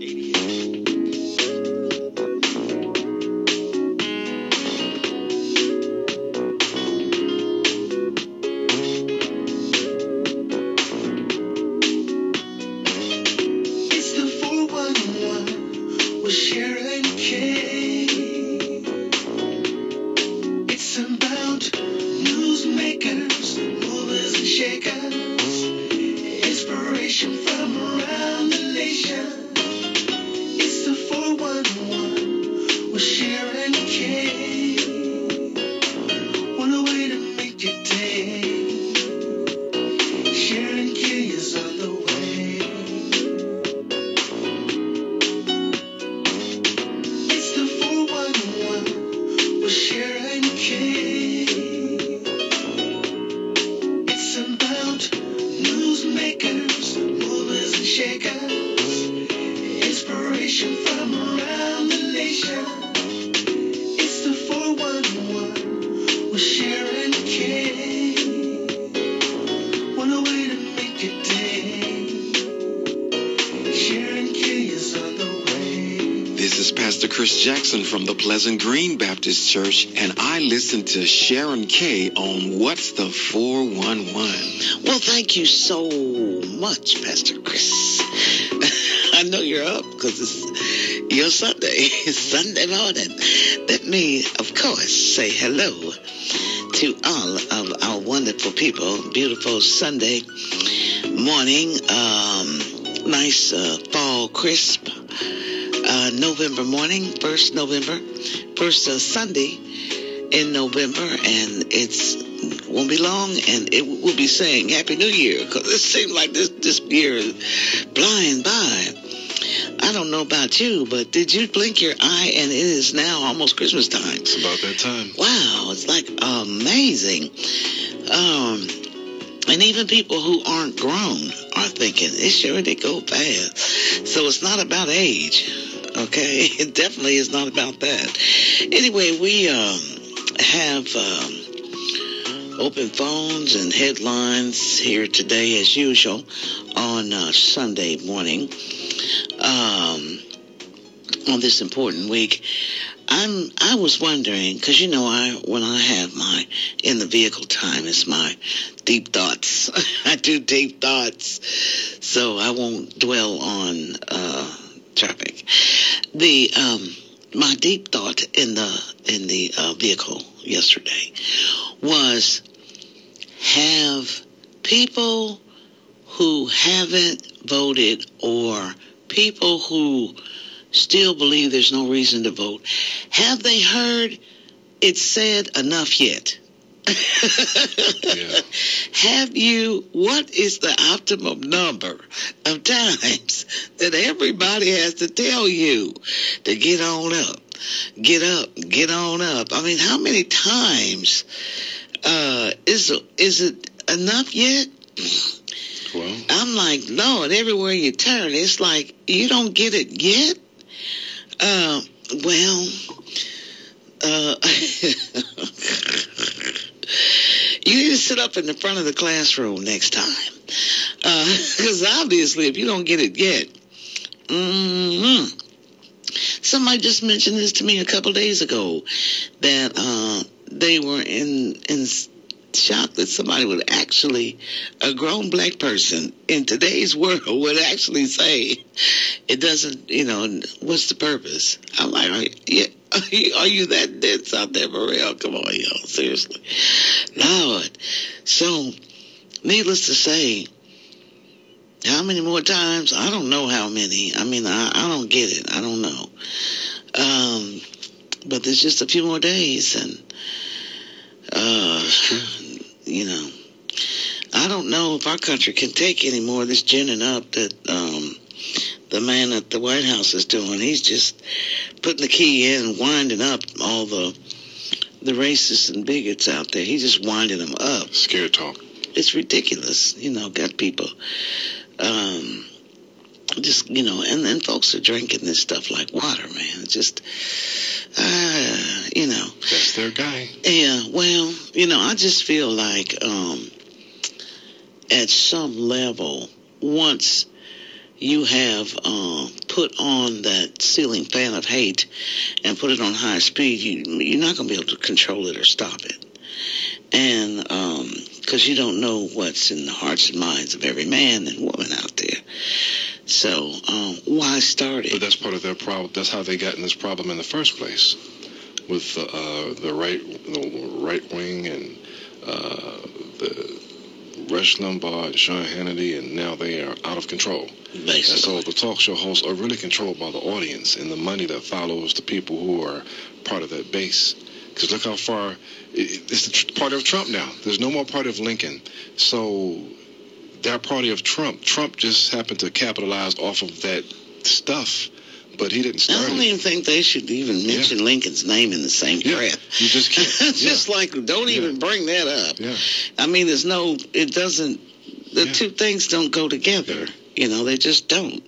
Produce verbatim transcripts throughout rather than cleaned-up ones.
Jackson from the Pleasant Green Baptist Church, and I listen to Sharon Kay on What's the four one one. Well, thank you so much, Pastor Chris. I know you're up because it's your Sunday. It's Sunday morning. Let me, of course, say hello to all of our wonderful people. Beautiful Sunday morning. Um, nice uh, fall crisp. Uh, November morning, first November, first uh, Sunday in November, and it's won't be long, and it will be saying Happy New Year, because it seems like this, this year is flying by. I don't know about you, but did you blink your eye, and it is now almost Christmas time? It's about that time. Wow, it's like amazing. Um, and even people who aren't grown are thinking, it sure did go fast. So it's not about age. Okay, it definitely is not about that. Anyway, we um, have um, open phones and headlines here today, as usual, on uh, Sunday morning. Um, on this important week, I'm. I was wondering, because you know, I when I have my in the vehicle time, it's my deep thoughts. I do deep thoughts, so I won't dwell on Uh, traffic. The um, my deep thought in the in the uh, vehicle yesterday was: have people who haven't voted or people who still believe there's no reason to vote, have they heard it said enough yet? Yeah. Have you, what is the optimum number of times that everybody has to tell you to get on up, get up, get on up? I mean, how many times uh, is, is it enough yet? Well, I'm like, Lord, everywhere you turn, it's like, you don't get it yet? Uh, well, uh, you need to sit up in the front of the classroom next time. Because uh, obviously, if you don't get it yet, mm-hmm. Somebody just mentioned this to me a couple days ago, that uh, they were in, in shock that somebody would actually, a grown black person in today's world would actually say, it doesn't, you know, what's the purpose? I'm like, are you, are you, are you that dense out there for real? Come on, y'all, seriously. Lord. So, needless to say, how many more times? I don't know how many. I mean, I, I don't get it. I don't know. Um, but there's just a few more days, and uh, you know, I don't know if our country can take any more of this ginning up that um, the man at the White House is doing. He's just putting the key in and winding up all the the racists and bigots out there. He's just winding them up. Scare talk. It's ridiculous. You know, got people um, just, you know, and, and folks are drinking this stuff like water, man. It's just, uh, you know. That's their guy. Yeah, well, you know, I just feel like um, at some level, once you have uh, put on that ceiling fan of hate and put it on high speed, you, you're not going to be able to control it or stop it. And because um, you don't know what's in the hearts and minds of every man and woman out there. So um, why start it? But that's part of their problem. That's how they got in this problem in the first place, with uh, the right, the right wing and uh, the Rush Limbaugh and Sean Hannity, and now they are out of control. Basically. And so the talk show hosts are really controlled by the audience and the money that follows the people who are part of that base. Because look how far, it, it's the tr- party of Trump now. There's no more party of Lincoln. So that party of Trump, Trump just happened to capitalize off of that stuff. But he didn't start I don't it. even think they should even mention yeah. Lincoln's name in the same yeah. breath. You just can't. just yeah. like, don't even yeah. bring that up. Yeah. I mean, there's no, it doesn't, the yeah. two things don't go together. Yeah. You know, they just don't.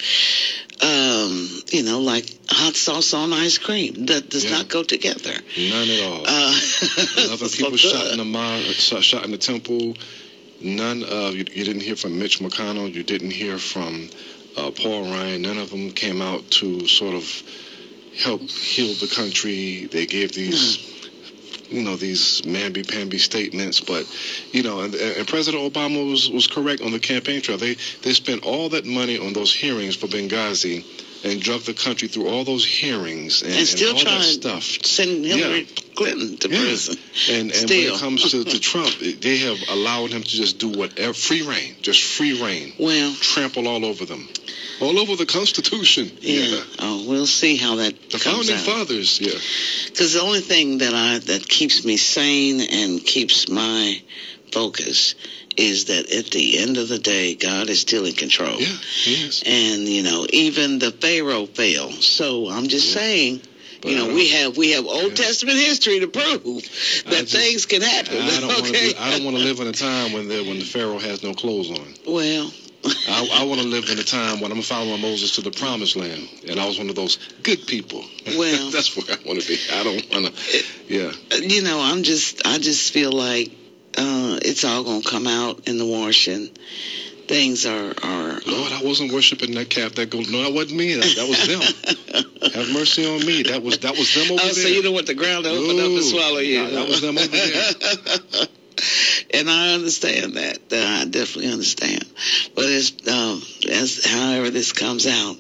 Um, you know, like hot sauce on ice cream. That does yeah. not go together. None at all. Uh, Other people shot in the mine, shot, shot in the temple. None of, you, you didn't hear from Mitch McConnell. You didn't hear from uh, Paul Ryan. None of them came out to sort of help heal the country. They gave these, mm. you know, these mamby-pamby statements. But, you know, and, and President Obama was, was correct on the campaign trail. They, they spent all that money on those hearings for Benghazi and drug the country through all those hearings and, and still and all trying that stuff. Send Hillary yeah. Clinton to yeah. prison. And, and when it comes to, to Trump, they have allowed him to just do whatever, free reign, just free reign. Well, trample all over them. All over the Constitution. Yeah. yeah. Oh, we'll see how that the comes founding out. fathers, yeah. Because the only thing that I that keeps me sane and keeps my focus is that at the end of the day, God is still in control. Yeah, he is. And, you know, even the Pharaoh fell. So I'm just yeah. saying, but you know, we have we have Old yeah. Testament history to prove that just, things can happen. I don't okay? want to. I don't want to live in a time when the when the Pharaoh has no clothes on. Well. I, I want to live in a time when I'm following Moses to the promised land, and I was one of those good people. Well, that's where I want to be. I don't want to. Yeah. You know, I'm just. I just feel like uh, it's all gonna come out in the wash, and things are are. Lord, I wasn't worshiping that calf. That goes. No, that wasn't me. That, that was them. Have mercy on me. That was that was them over oh, there. So you don't want the ground to open Ooh, up and swallow you. That, that was them over there. And I understand that. I definitely understand. But as, um, as however this comes out,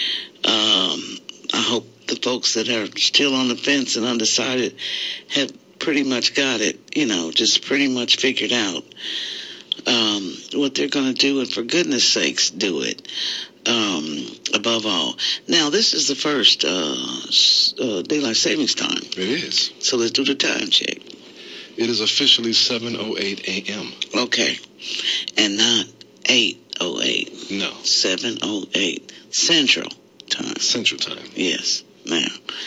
um, I hope the folks that are still on the fence and undecided have pretty much got it, you know, just pretty much figured out um, what they're going to do, and for goodness sakes, do it. Um, above all. Now, this is the first uh, uh, daylight savings time. It is. So let's do the time check. It is officially seven oh eight a.m. Okay. And not eight oh eight. No. seven oh eight Central Time. Central Time. Yes. Now,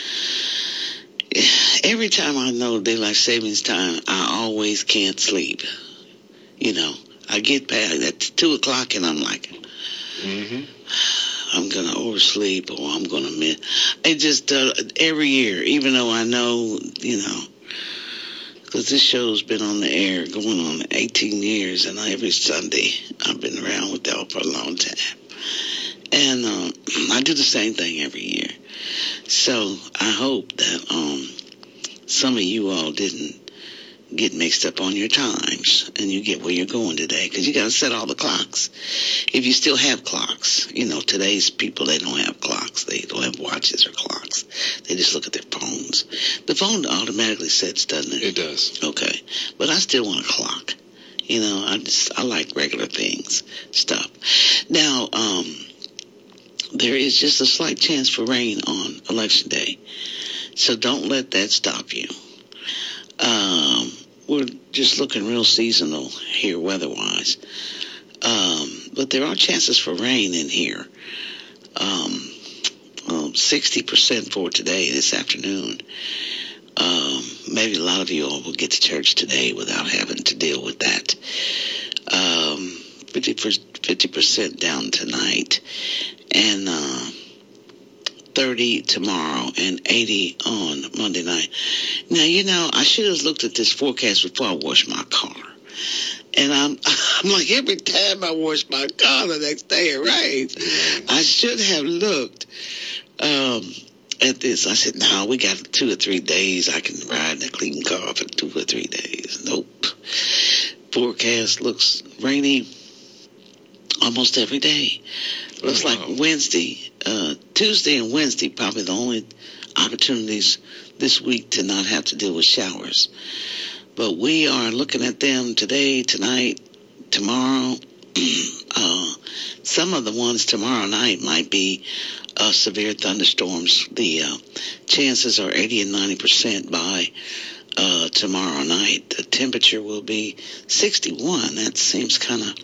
every time I know daylight savings time, I always can't sleep. You know, I get past at two o'clock and I'm like, mm-hmm. I'm going to oversleep or I'm going to miss. It just, uh, every year, even though I know, you know, because this show's been on the air going on eighteen years, and every Sunday I've been around with y'all for a long time. And uh, I do the same thing every year. So I hope that um, some of you all didn't get mixed up on your times and you get where you're going today, because you got to set all the clocks. If you still have clocks, you know, today's people, they don't have clocks. They don't have watches or clocks. They just look at their phones. The phone automatically sets, doesn't it? It does. Okay. But I still want a clock. You know, I just, I like regular things, stuff. Now, um, there is just a slight chance for rain on Election Day. So don't let that stop you. Um, we're just looking real seasonal here weather-wise. Um, but there are chances for rain in here. Um, um, sixty percent for today, this afternoon. Um, maybe a lot of you all will get to church today without having to deal with that. Um, fifty percent down tonight. And, uh, thirty tomorrow and eighty on Monday night. Now, you know, I should have looked at this forecast before I washed my car. And I'm, I'm like, every time I wash my car the next day it rains. I should have looked um, at this. I said, no, we got two or three days. I can ride in a clean car for two or three days. Nope. Forecast looks rainy almost every day. Looks oh, like wow. Wednesday, uh, Tuesday and Wednesday, probably the only opportunities this week to not have to deal with showers. But we are looking at them today, tonight, tomorrow. uh, some of the ones tomorrow night might be uh, severe thunderstorms. The uh, chances are eighty and ninety percent by uh, tomorrow night. The temperature will be sixty-one. That seems kind of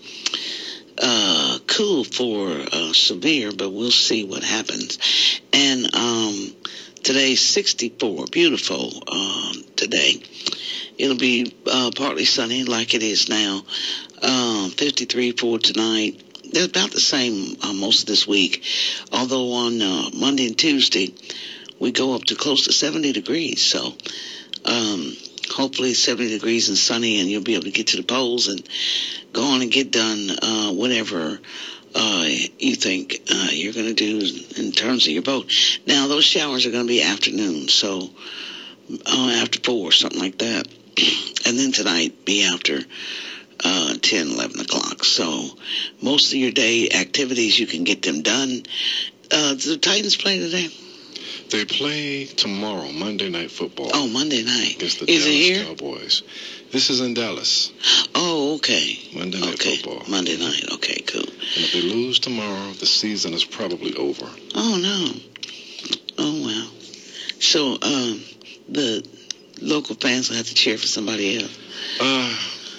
uh, cool for uh, severe, but we'll see what happens. And um, today's sixty-four. Beautiful um, today. It'll be uh, partly sunny like it is now. Uh, fifty-three for tonight. They're about the same uh, most of this week. Although on uh, Monday and Tuesday, we go up to close to seventy degrees. So um, hopefully seventy degrees and sunny, and you'll be able to get to the polls and go on and get done uh, whatever uh, you think uh, you're going to do in terms of your vote. Now, those showers are going to be afternoon, so uh, after four, something like that. And then tonight be after uh, ten, eleven o'clock. So most of your day activities, you can get them done. Uh, do the Titans play today? They play tomorrow, Monday Night Football. Oh, Monday night. Against the Is Dallas it here? Cowboys. This is in Dallas. Oh, okay. Monday Night okay. Football. Monday night. Okay, cool. And if they lose tomorrow, the season is probably over. Oh, no. Oh, wow. So um, the local fans will have to cheer for somebody else. Uh,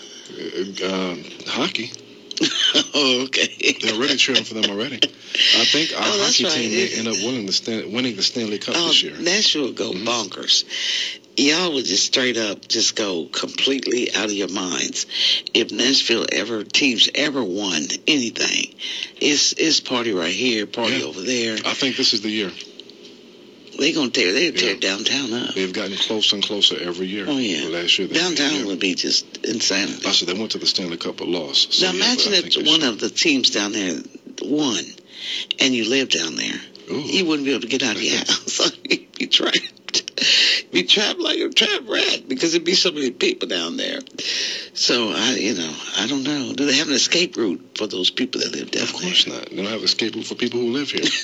uh, hockey. Oh, okay. They're already cheering for them already. I think our oh, hockey right. team may end up winning the Stan- winning the Stanley Cup oh, this year. Nashville will go mm-hmm. bonkers. Y'all would just straight up just go completely out of your minds if Nashville ever teams ever won anything. It's it's party right here, party yeah. over there. I think this is the year. They're gonna tear they tear yeah. downtown up. They've gotten closer and closer every year. Oh yeah. Well, last year they downtown would be just insanity. I said they went to the Stanley Cup but lost. So now yeah, imagine if one should. of the teams down there won, and you live down there. Ooh. You wouldn't be able to get out of your house. You'd be trapped. Be trapped like a trapped rat because there'd be so many people down there. So I, you know, I don't know. Do they have an escape route for those people that live down there? Of course there? not. They don't have an escape route for people who live here.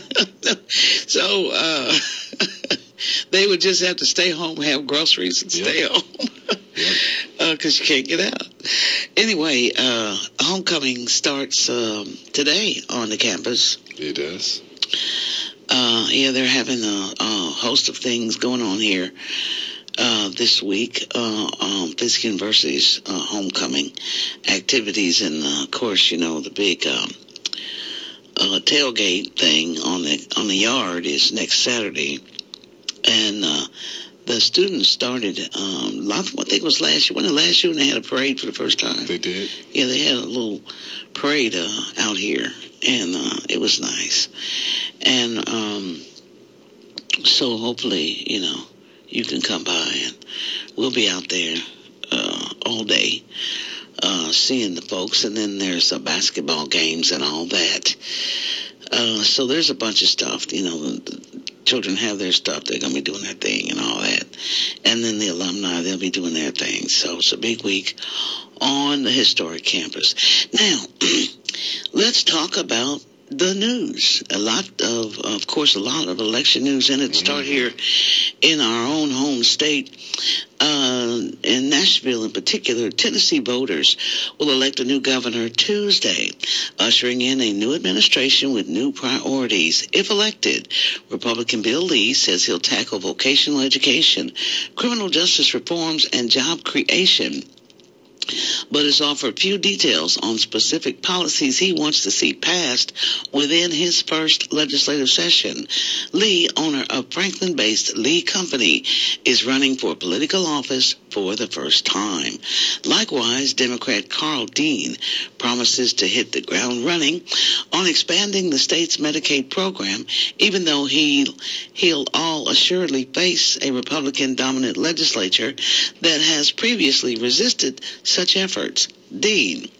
So uh, they would just have to stay home, have groceries, and stay yep. home yep. because uh, you can't get out. Anyway, uh, homecoming starts um, today on the campus. It does. Uh, yeah, they're having a, a host of things going on here uh, this week. Uh, um, Fisk University's uh, homecoming activities, and uh, of course, you know the big um, uh, tailgate thing on the on the yard is next Saturday, and uh, the students started. Um, lot, I think it was last year. Wasn't it last year when they had a parade for the first time? They did. Yeah, they had a little parade uh, out here, and uh, it was nice. And um, so hopefully, you know, you can come by, and we'll be out there uh, all day uh, seeing the folks. And then there's uh, basketball games and all that. Uh, so there's a bunch of stuff. You know, the, the children have their stuff. They're going to be doing their thing and all that. And then the alumni, they'll be doing their thing. So it's a big week on the historic campus. Now, let's talk about the news. A lot of, of course, a lot of election news in it. Start here in our own home state. Uh, in Nashville in particular, Tennessee voters will elect a new governor Tuesday, ushering in a new administration with new priorities. If elected, Republican Bill Lee says he'll tackle vocational education, criminal justice reforms, and job creation, but has offered few details on specific policies he wants to see passed within his first legislative session. Lee, owner of Franklin-based Lee Company, is running for political office for the first time. Likewise, Democrat Carl Dean promises to hit the ground running on expanding the state's Medicaid program, even though he'll, he'll all assuredly face a Republican-dominant legislature that has previously resisted such efforts. Dean,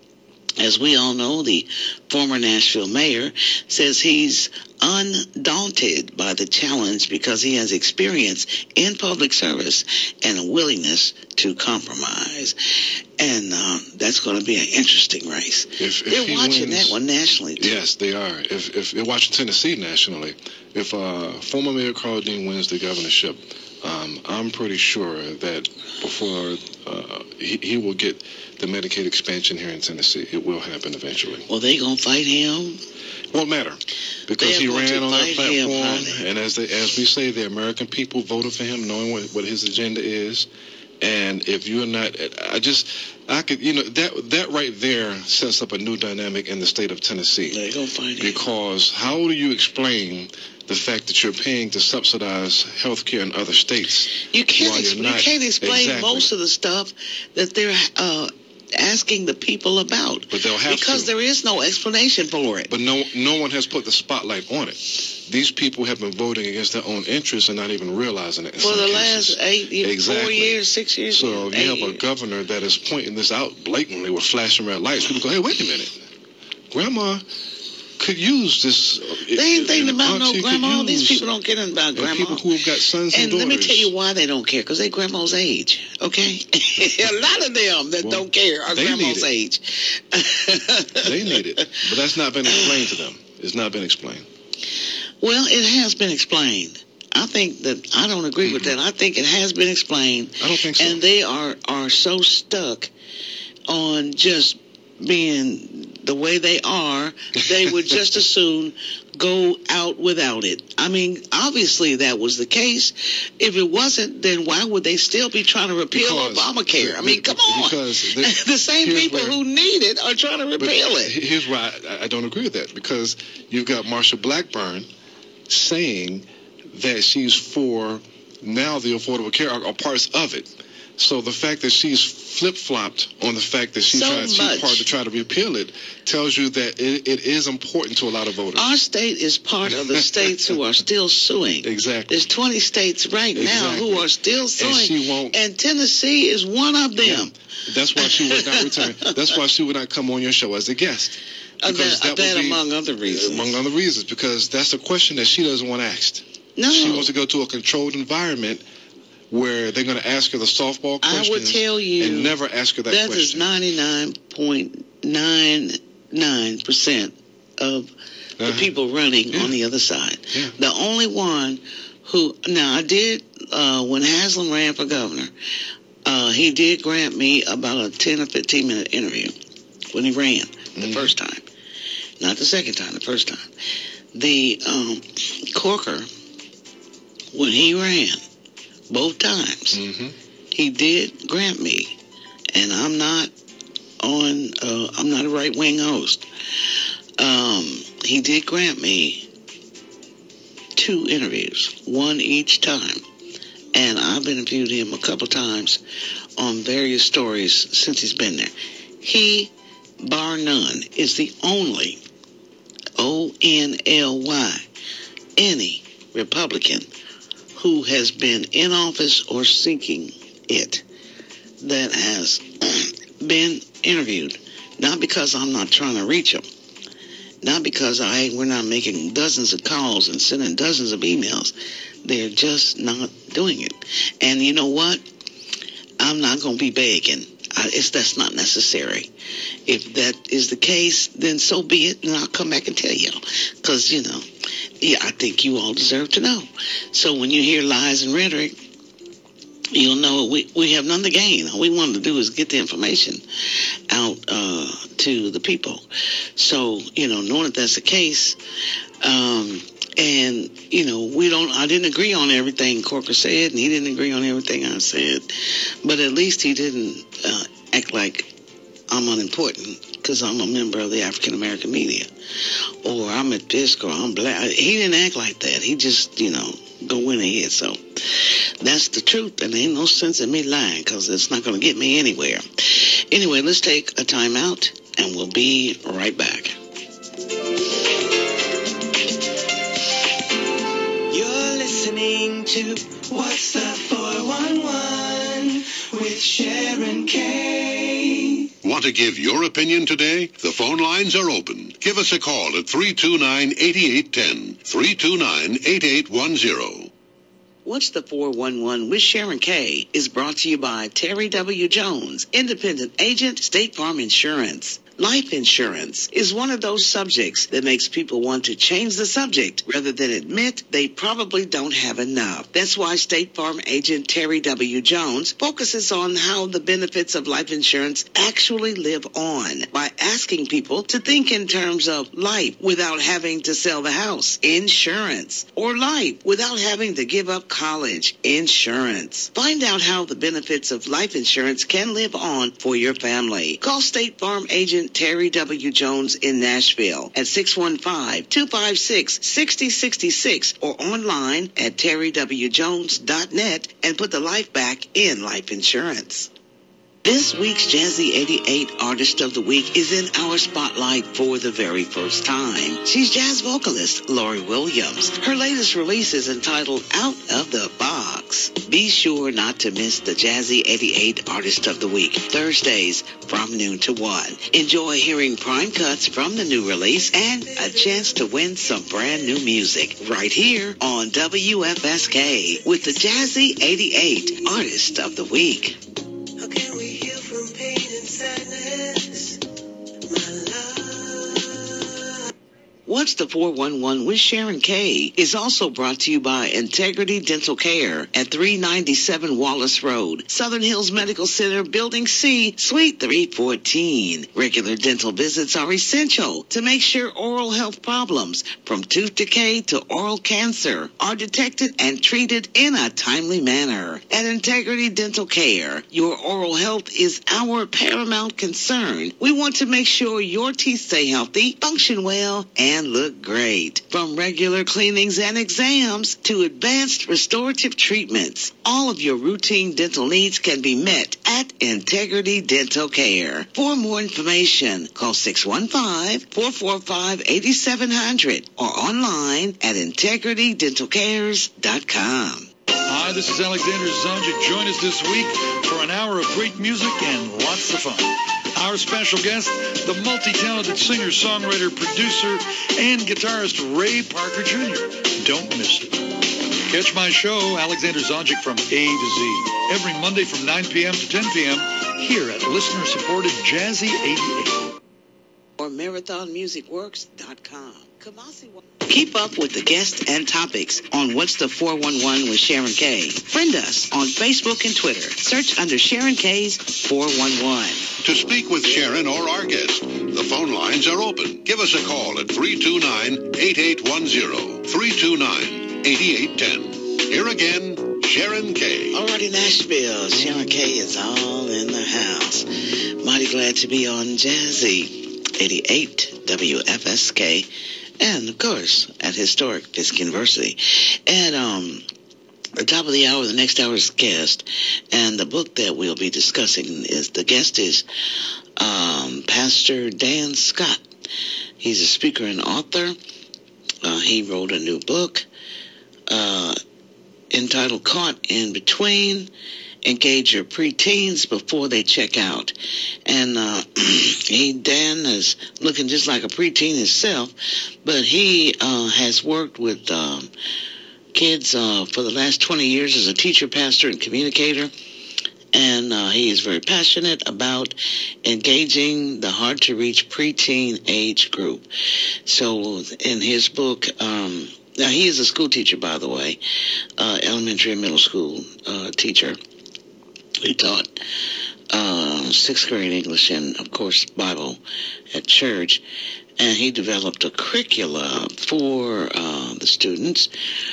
as we all know, the former Nashville mayor, says he's undaunted by the challenge because he has experience in public service and a willingness to compromise. And uh, that's going to be an interesting race. If, if they're watching wins, that one nationally, too. Yes, they are. If, if they're watching Tennessee nationally, if uh, former Mayor Carl Dean wins the governorship, um, I'm pretty sure that before uh, he, he will get the Medicaid expansion here in Tennessee. It will happen eventually. Well, they going to fight him? Won't matter, because he ran on that platform, him, and as they, as we say, the American people voted for him, knowing what, what his agenda is. And if you're not, I just, I could, you know, that that right there sets up a new dynamic in the state of Tennessee. They gonna fight him. Because how do you explain the fact that you're paying to subsidize health care in other states? You can't. while Exp- you're not, you can't explain exactly. most of the stuff that they're uh, asking the people about. But they'll have because to. there is no explanation for it. But no, no one has put the spotlight on it. These people have been voting against their own interests and not even realizing it. In for some the cases. last eight, years, exactly. four years, six years. So if you have years. a governor that is pointing this out blatantly with flashing red lights, people go, "Hey, wait a minute, Grandma could use this." They ain't thinking about no auntie grandma. could These use- people don't care nothing about and grandma. people who have got sons and, And daughters. let me tell you why they don't care, because they grandma's age, okay? A lot of them that Well, don't care are they grandma's need it. age. They need it, but that's not been explained to them. It's not been explained. Well, it has been explained. I think that I don't agree mm-hmm. with that. I think it has been explained. I don't think so. And they are, are so stuck on just being the way they are, they would just as soon go out without it. I mean, obviously that was the case. If it wasn't, then why would they still be trying to repeal because Obamacare? The, I mean, come on. Because the, the same people where, who need it are trying to repeal it. Here's why I, I don't agree with that. Because you've got Marsha Blackburn saying that she's for now the Affordable Care Act or parts of it. So the fact that she's flip-flopped on the fact that she's, so trying, she's part to try to repeal it tells you that it, it is important to a lot of voters. Our state is part of the states who are still suing. Exactly. There's twenty states right exactly. now who are still suing. And she won't. And Tennessee is one of them. Yeah. That's why she would not return. That's why she would not come on your show as a guest. Because that, that, that be, among other reasons. Among other reasons, because that's a question that she doesn't want asked. No. She wants to go to a controlled environment where they're going to ask her the softball questions. I would tell you and never ask her that, that question. That is ninety-nine point nine nine percent of the uh-huh. people running yeah. on the other side. Yeah. The only one who, now I did, uh, when Haslam ran for governor, uh, he did grant me about a ten or fifteen minute interview when he ran the mm-hmm. first time. Not the second time, the first time. The um, Corker, when he ran, both times, mm-hmm. he did grant me, and I'm not on, uh, I'm not a right-wing host. Um, he did grant me two interviews, one each time, and I've interviewed him a couple times on various stories since he's been there. He, bar none, is the only O N L Y, any Republican who has been in office or seeking it that has been interviewed. Not because I'm not trying to reach them. Not because I we're not making dozens of calls and sending dozens of emails. They're just not doing it. And you know what? I'm not going to be begging. I, it's, that's not necessary. If that is the case, then so be it, and I'll come back and tell you. Because, you know, yeah, I think you all deserve to know. So when you hear lies and rhetoric, you'll know we, we have none to gain. All we want to do is get the information out uh, to the people. So, you know, knowing that that's the case, um, and, you know, we don't, I didn't agree on everything Corker said, and he didn't agree on everything I said, but at least he didn't uh, act like I'm unimportant because I'm a member of the African American media, or I'm at this, or I'm black. He didn't act like that. He just, you know, go in ahead. So that's the truth, and there ain't no sense in me lying because it's not going to get me anywhere. Anyway, let's take a time out, and we'll be right back. You're listening to What's the four one one with Sharon Kay. Want to give your opinion today? The phone lines are open. Give us a call at three two nine, eight eight one zero, three two nine, eight eight one zero. What's the four one one with Sharon Kay is brought to you by Terry W. Jones, independent agent, State Farm Insurance. Life insurance is one of those subjects that makes people want to change the subject rather than admit they probably don't have enough. That's why State Farm agent Terry W. Jones focuses on how the benefits of life insurance actually live on by asking people to think in terms of life without having to sell the house, insurance, or life without having to give up college, insurance. Find out how the benefits of life insurance can live on for your family. Call State Farm agent Terry W. Jones in Nashville at six one five, two five six, six zero six six or online at terry w jones dot net and put the life back in life insurance. This week's Jazzy eighty-eight Artist of the Week is in our spotlight for the very first time. She's jazz vocalist Lori Williams. Her latest release is entitled Out of the Box. Be sure not to miss the Jazzy eighty-eight Artist of the Week, Thursdays from noon to one. Enjoy hearing prime cuts from the new release and a chance to win some brand new music right here on W F S K with the Jazzy eighty-eight Artist of the Week. How can we heal from pain and sadness, my love? What's the four one one with Sharon Kay is also brought to you by Integrity Dental Care at three ninety-seven Wallace Road, Southern Hills Medical Center, Building C, Suite three fourteen. Regular dental visits are essential to make sure oral health problems from tooth decay to oral cancer are detected and treated in a timely manner. At Integrity Dental Care, your oral health is our paramount concern. We want to make sure your teeth stay healthy, function well, and look great. From regular cleanings and exams to advanced restorative treatments, all of your routine dental needs can be met at Integrity Dental Care. For more information, call six one five, four four five, eight seven zero zero or online at integrity dental cares dot com. Hi, this is Alexander Zonjic. Join us this week for an hour of great music and lots of fun. Our special guest, the multi-talented singer, songwriter, producer, and guitarist Ray Parker Junior Don't miss it. Catch my show, Alexander Zonjic, from A to Z, every Monday from nine p.m. to ten p.m. here at listener-supported Jazzy eighty-eight. Or marathon music works dot com. Keep up with the guests and topics on What's the four one one with Sharon Kay. Friend us on Facebook and Twitter. Search under Sharon Kay's four one one. To speak with Sharon or our guest, the phone lines are open. Give us a call at three two nine, eight eight one zero, three two nine, eight eight one zero. Here again, Sharon Kay. Alrighty, Nashville. Sharon Kay is all in the house. Mighty glad to be on Jazzy eighty-eight W F S K. And, of course, at historic Fisk University. And um, at the top of the hour, the next hour's guest. And the book that we'll be discussing is, the guest is um, Pastor Dan Scott. He's a speaker and author. Uh, he wrote a new book uh, entitled Caught in Between. Engage your preteens before they check out. And uh, he, Dan is looking just like a preteen himself, but he uh, has worked with um, kids uh, for the last twenty years as a teacher, pastor, and communicator. And uh, he is very passionate about engaging the hard-to-reach preteen age group. So in his book, um, now he is a school teacher, by the way, uh, elementary and middle school uh, teacher. He taught uh, sixth grade English and, of course, Bible at church. And he developed a curricula for uh, the students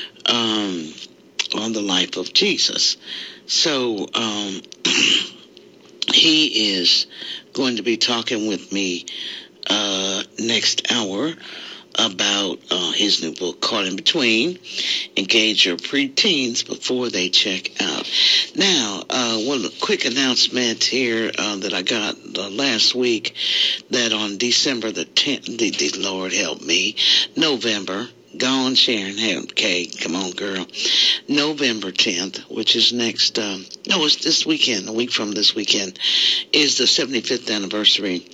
um, on the life of Jesus. So um, he is going to be talking with me uh, next hour about uh, his new book, Caught in Between. Engage your preteens before they check out. Now, uh, one quick announcement here uh, that I got uh, last week, that on December the tenth, the, the Lord help me, November, gone Sharon K, come on girl, November tenth, which is next, um, no, it's this weekend, a week from this weekend, is the seventy-fifth anniversary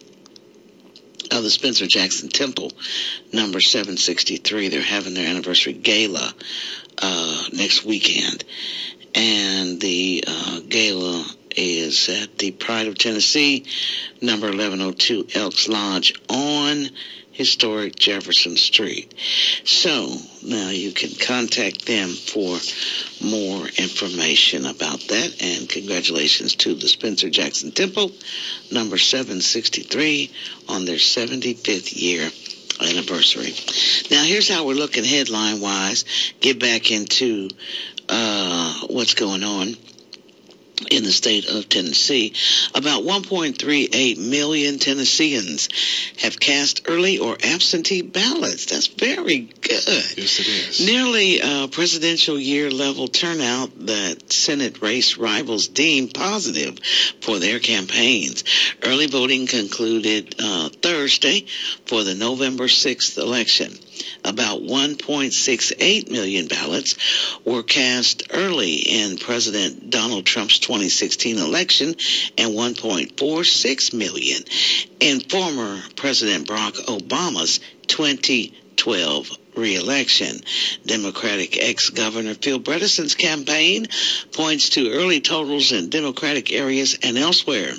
of the Spencer Jackson Temple, number seven sixty-three. They're having their anniversary gala uh, next weekend. And the uh, gala is at the Pride of Tennessee, number eleven oh two Elks Lodge on historic Jefferson Street. So now you can contact them for more information about that. And congratulations to the Spencer Jackson Temple, number seven sixty-three, on their seventy-fifth year anniversary. Now here's how we're looking headline-wise. Get back into uh, what's going on in the state of Tennessee. About one point three eight million Tennesseans have cast early or absentee ballots. That's very good. Yes, it is. Nearly uh, presidential year level turnout that Senate race rivals deem positive for their campaigns. Early voting concluded uh, Thursday for the November sixth election. About one point six eight million ballots were cast early in President Donald Trump's twenty sixteen election and one point four six million in former President Barack Obama's twenty twelve re-election. Democratic ex-Governor Phil Bredesen's campaign points to early totals in Democratic areas and elsewhere.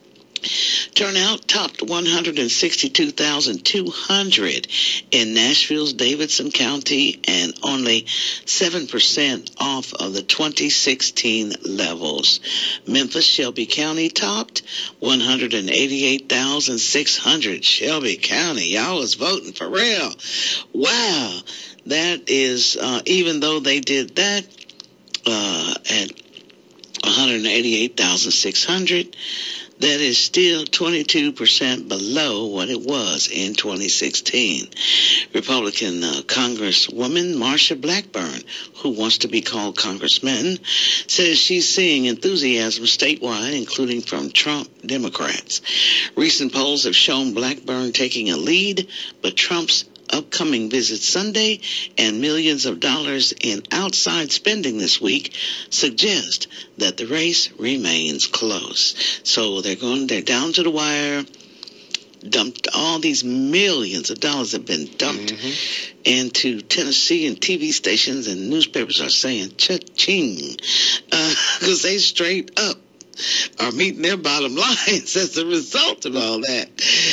Turnout topped one hundred sixty-two thousand two hundred in Nashville's Davidson County and only seven percent off of the twenty sixteen levels. Memphis Shelby County topped one hundred eighty-eight thousand six hundred. Shelby County, y'all was voting for real. Wow. That is, uh, even though they did that uh, at one hundred eighty-eight thousand six hundred, that is still twenty-two percent below what it was in twenty sixteen. Republican uh, Congresswoman Marsha Blackburn, who wants to be called Congressman, says she's seeing enthusiasm statewide, including from Trump Democrats. Recent polls have shown Blackburn taking a lead, but Trump's upcoming visit Sunday and millions of dollars in outside spending this week suggest that the race remains close. So they're going, they're down to the wire. Dumped all these millions of dollars have been dumped mm-hmm. into Tennessee, and T V stations and newspapers are saying cha-ching, because uh, they straight up are meeting their bottom lines as a result of all that.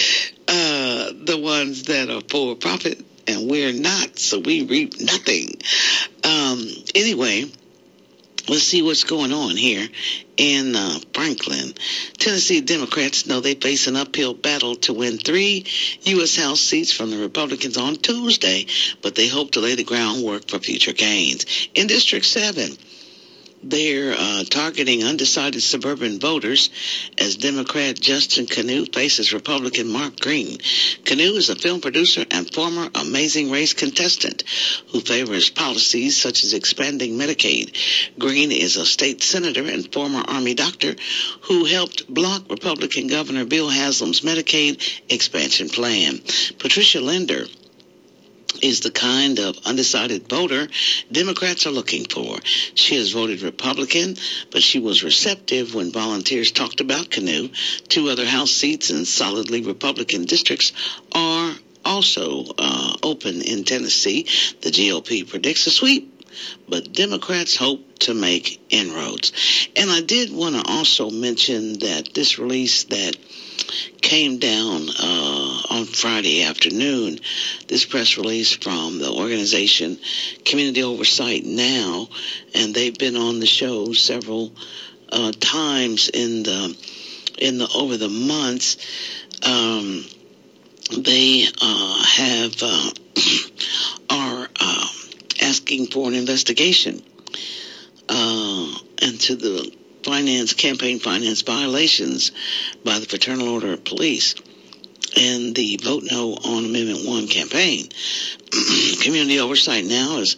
Uh, the ones that are for profit, and we're not, so we reap nothing. Um, anyway, let's see what's going on here in uh, Franklin. Tennessee Democrats know they face an uphill battle to win three U S House seats from the Republicans on Tuesday, but they hope to lay the groundwork for future gains. In District seven, they're uh, targeting undecided suburban voters as Democrat Justin Canoe faces Republican Mark Green. Canoe is a film producer and former Amazing Race contestant who favors policies such as expanding Medicaid. Green is a state senator and former Army doctor who helped block Republican Governor Bill Haslam's Medicaid expansion plan. Patricia Linder is the kind of undecided voter Democrats are looking for. She has voted Republican, but she was receptive when volunteers talked about Canoe. Two other House seats in solidly Republican districts are also uh, open in Tennessee. The G O P predicts a sweep, but Democrats hope to make inroads. And I did want to also mention that this release that came down uh, on Friday afternoon, this press release from the organization Community Oversight Now, and they've been on the show several uh, times in the in the over the months. Um, they uh, have uh, are uh, asking for an investigation uh, into the finance, campaign finance violations by the Fraternal Order of Police and the Vote No on Amendment one campaign. Community Oversight Now is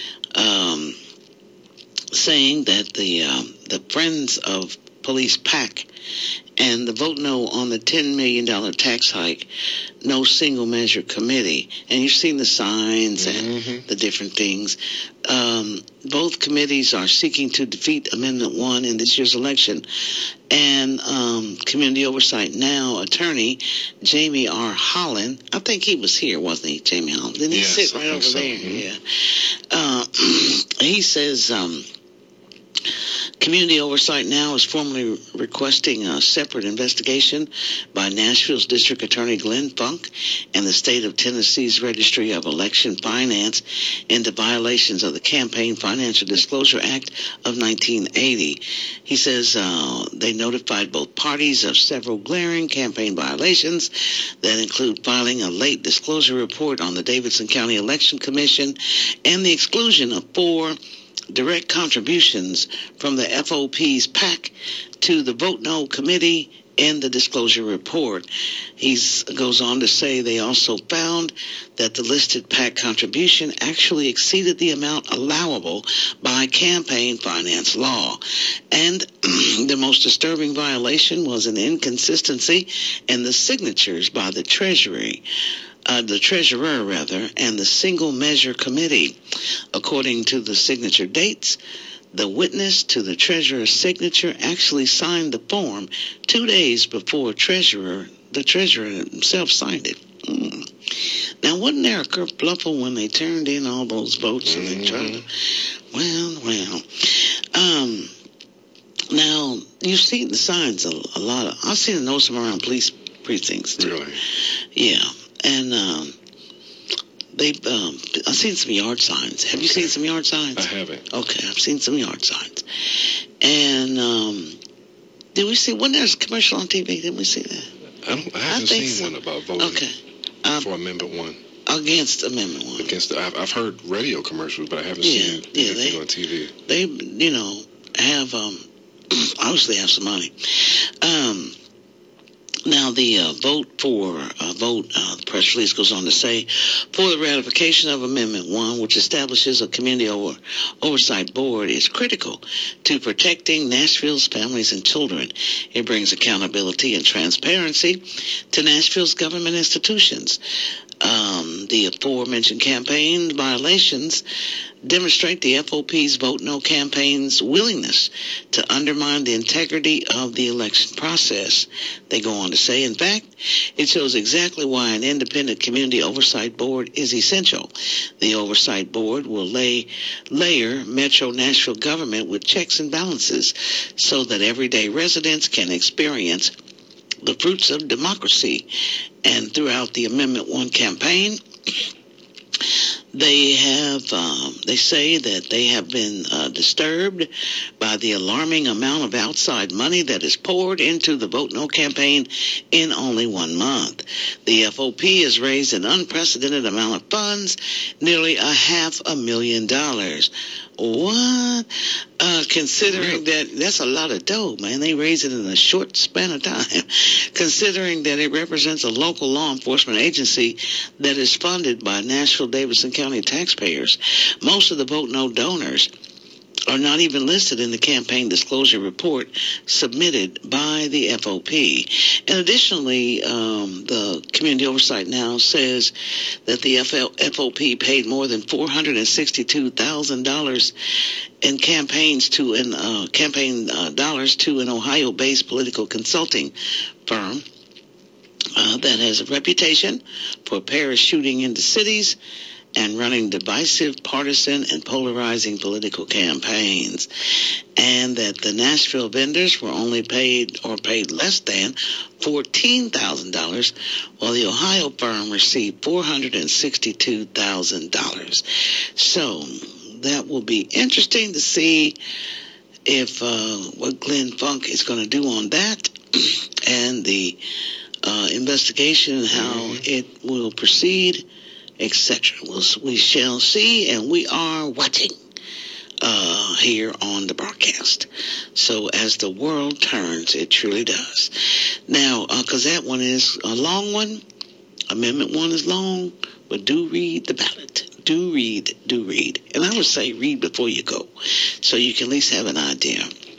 um, saying that the um, the Friends of Police PAC and the Vote No on the ten million dollars tax hike, no single measure committee. And you've seen the signs Mm-hmm. and the different things. Um, both committees are seeking to defeat Amendment one in this year's election. And um, Community Oversight Now attorney Jamie R. Holland, I think he was here, wasn't he, Jamie Holland? Didn't he Yes, sit I right think over so. there? Mhm. Yeah. Uh, he says... Um, Community Oversight Now is formally requesting a separate investigation by Nashville's District Attorney Glenn Funk and the State of Tennessee's Registry of Election Finance into violations of the Campaign Financial Disclosure Act of nineteen eighty. He says uh, they notified both parties of several glaring campaign violations that include filing a late disclosure report on the Davidson County Election Commission and the exclusion of four direct contributions from the F O P's PAC to the Vote No committee in the disclosure report. He goes on to say they also found that the listed PAC contribution actually exceeded the amount allowable by campaign finance law. And the most disturbing violation was an inconsistency in the signatures by the Treasury. Uh, the treasurer, rather, and the single measure committee. According to the signature dates, the witness to the treasurer's signature actually signed the form two days before treasurer, the treasurer himself signed it. Mm. Now, wasn't there a kerfluffle when they turned in all those votes and they tried to... Well, well. Um, now, you've seen the signs a, a lot of... I've seen the notice them around police precincts, too. Really? Yeah. And um, they've, um, I've seen some yard signs. Have you Okay. seen some yard signs? I haven't. Okay, I've seen some yard signs. And um, did we see, wasn't there a commercial on T V? Didn't we see that? I, don't, I haven't think seen so. one about voting Okay. Um, for Amendment one. against Amendment one. Against the, I've, I've heard radio commercials, but I haven't Yeah, seen yeah, anything they- on T V. They, you know, have, um, obviously have some money. Um, Now, the uh, vote for uh, vote, uh, the press release goes on to say, for the ratification of Amendment one, which establishes a community over, oversight board, is critical to protecting Nashville's families and children. It brings accountability and transparency to Nashville's government institutions. Um, the aforementioned campaign violations demonstrate the F O P's Vote No campaign's willingness to undermine the integrity of the election process. They go on to say, in fact, it shows exactly why an independent community oversight board is essential. The oversight board will lay layer Metro Nashville government with checks and balances so that everyday residents can experience the fruits of democracy. And throughout the Amendment one campaign, they have, um, they say that they have been uh, disturbed by the alarming amount of outside money that is poured into the Vote No campaign in only one month. The F O P has raised an unprecedented amount of funds, nearly a half a million dollars. What? Uh, considering that, that's a lot of dough, man. They raise it in a short span of time. Considering that it represents a local law enforcement agency that is funded by Nashville-Davidson County taxpayers. Most of the Vote No donors are not even listed in the campaign disclosure report submitted by the F O P. And additionally, um, the Community Oversight Now says that the F O P paid more than four hundred sixty-two thousand dollars in campaigns to an uh, campaign uh, dollars to an Ohio-based political consulting firm uh, that has a reputation for parachuting into cities and running divisive, partisan, and polarizing political campaigns, and that the Nashville vendors were only paid or paid less than fourteen thousand dollars, while the Ohio firm received four hundred sixty-two thousand dollars. So that will be interesting to see if uh, what Glenn Funk is going to do on that and the uh, investigation and how mm-hmm. it will proceed, et cetera. We'll, we shall see, and we are watching. uh, here on the broadcast. So as the world turns, it truly does. Now, because uh, that one is a long one, Amendment one is long, but do read the ballot. Do read, do read. And I would say read before you go, so you can at least have an idea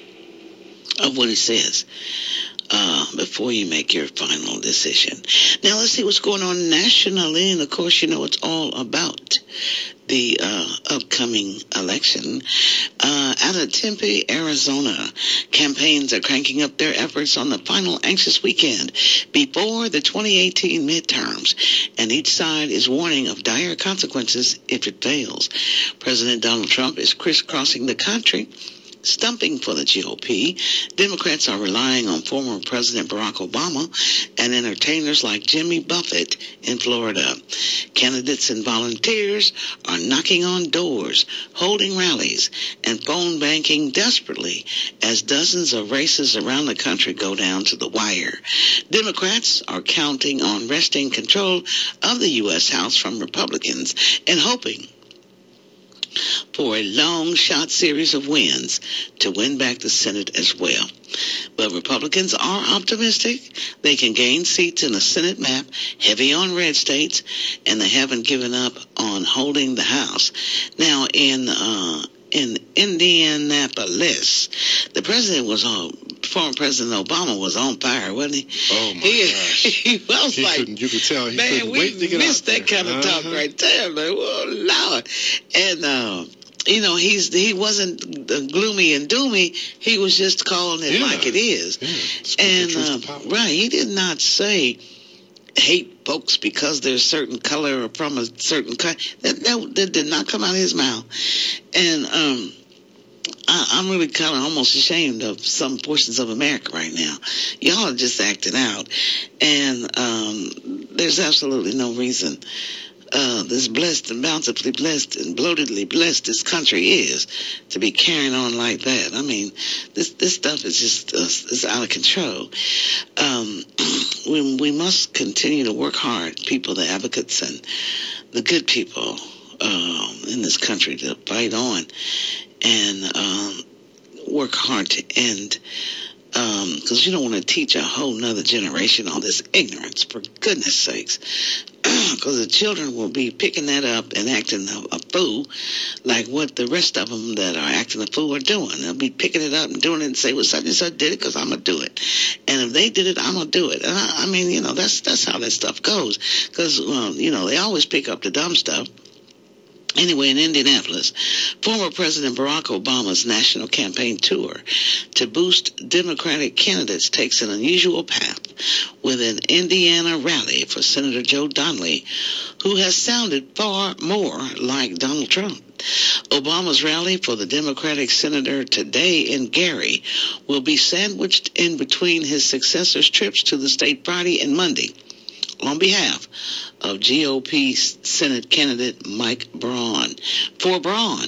of what it says uh, before you make your final decision. Now, let's see what's going on nationally. And, of course, you know it's all about the uh, upcoming election. Uh, out of Tempe, Arizona, campaigns are cranking up their efforts on the final anxious weekend before the twenty eighteen midterms, and each side is warning of dire consequences if it fails. President Donald Trump is crisscrossing the country, stumping for the G O P. Democrats are relying on former President Barack Obama and entertainers like Jimmy Buffett in Florida. Candidates and volunteers are knocking on doors, holding rallies, and phone banking desperately as dozens of races around the country go down to the wire. Democrats are counting on wresting control of the U S House from Republicans and hoping for a long-shot series of wins to win back the Senate as well. But Republicans are optimistic they can gain seats in the Senate map, heavy on red states, and they haven't given up on holding the House. Now, in uh, in Indianapolis, the president was on, former President Obama was on fire, wasn't he? Oh, my he, gosh. He was he like, couldn't, you could tell he man, couldn't we wait to get missed out that kind of uh-huh. talk right there. Like, oh, Lord. And, uh, you know, he's he wasn't gloomy and doomy. He was just calling it yeah. like it is. Yeah. And, uh, right, he did not say hate folks because they're a certain color or from a certain kind. That, that, that did not come out of his mouth. And um, I, I'm really kind of almost ashamed of some portions of America right now. Y'all are just acting out. And um, there's absolutely no reason Uh, this blessed and bountifully blessed and bloatedly blessed this country is to be carrying on like that. I mean, this this stuff is just uh, is out of control. Um, we, we must continue to work hard, people, the advocates and the good people uh, in this country, to fight on and um, work hard to end, because um, you don't want to teach a whole nother generation all this ignorance, for goodness sakes. Because the children will be picking that up and acting a, a fool like what the rest of them that are acting a fool are doing. They'll be picking it up and doing it and say, well, such and such did it because I'm going to do it. And if they did it, I'm going to do it. And I, I mean, you know, that's that's how that stuff goes. Because, well, you know, they always pick up the dumb stuff. Anyway, in Indianapolis, former President Barack Obama's national campaign tour to boost Democratic candidates takes an unusual path with an Indiana rally for Senator Joe Donnelly, who has sounded far more like Donald Trump. Obama's rally for the Democratic senator today in Gary will be sandwiched in between his successor's trips to the state Friday and Monday on behalf of G O P Senate candidate Mike Braun. For Braun,